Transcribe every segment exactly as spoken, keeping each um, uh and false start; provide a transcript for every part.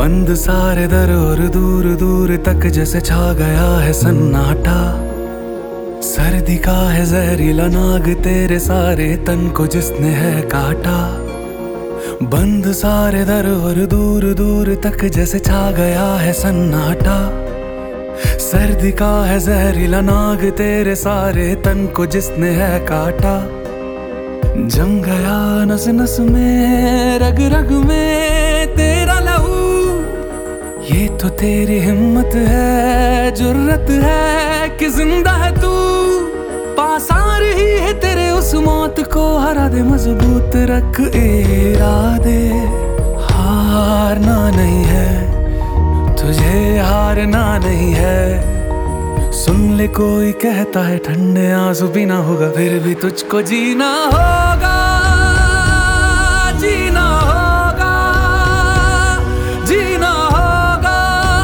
बंद सारे दर और दूर दूर तक जैसे छा गया है सन्नाटा। सर्दी का है जहरीला नाग तेरे सारे तन को जिसने है काटा। बंद सारे दर और दूर दूर तक जैसे छा गया है सन्नाटा। सर्दी का है जहरीला नाग तेरे सारे तन को जिसने है काटा। जम गया नस नस में रग रग में तेरा लहू। ये तो तेरी हिम्मत है, जुर्रत है कि जिंदा है तू। पास आ रही है तेरे उस मौत को हरा दे, मजबूत रख इरादे। हारना नहीं है तुझे, हारना नहीं है। सुन ले कोई कहता है ठंडे आंसू भी ना होगा, फिर भी तुझको जीना होगा, जीना होगा, जीना होगा,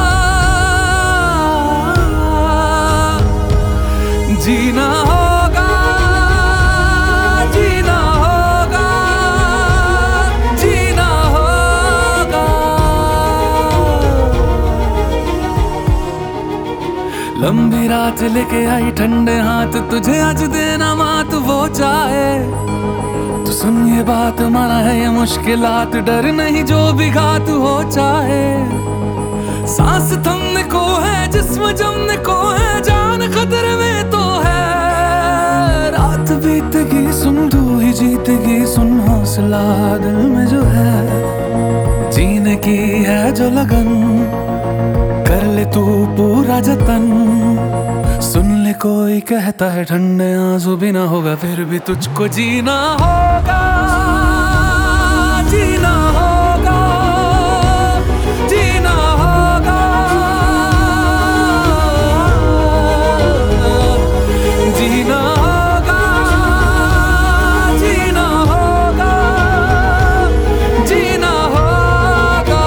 जीना होगा, जीना होगा, जीना होगा। लंबी रात लेके आई ठंडे हाथ, तुझे आज देना मात वो चाहे तो सुन ये बात, माना है ये मुश्किलात, डर नहीं जो भी घात हो चाहे। सांस थमने को है, जिस्म जमने को है, जान खतरे में तो है। रात बीतेगी सुन तू ही जीतेगी, सुन हौसला दिल में जो है। जीने की है जो लगन कर ले तू पूरा जतन। सुन ले कोई कहता है ठंडे आंसू भी ना होगा, फिर भी तुझको जीना होगा, जीना होगा, जीना होगा, जीना होगा, जीना होगा, जीना होगा।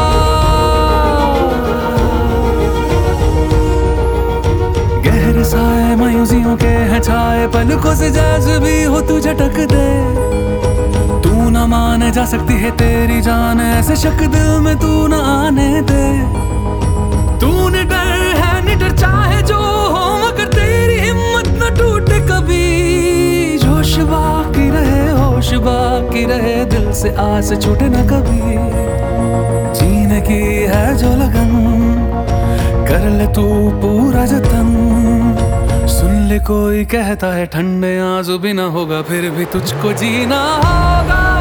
गहरे साए मायूसियों के हैं छाए, पलकों से जैसे भी हो तू झटक दे। तू ना माने जा सकती है तेरी जान, ऐसे शक दिल में तू ना आने दे। तूने डर है निडर चाहे जो हो, मगर तेरी हिम्मत न टूटे कभी। जोश बाकी रहे, होश बाकी रहे, दिल से आस छूटे न कभी। जीने की है जो लगन कर ले तू पूरा जतन। सुन ले कोई कहता है ठंडे आंसू भी ना होगा, फिर भी तुझको जीना होगा।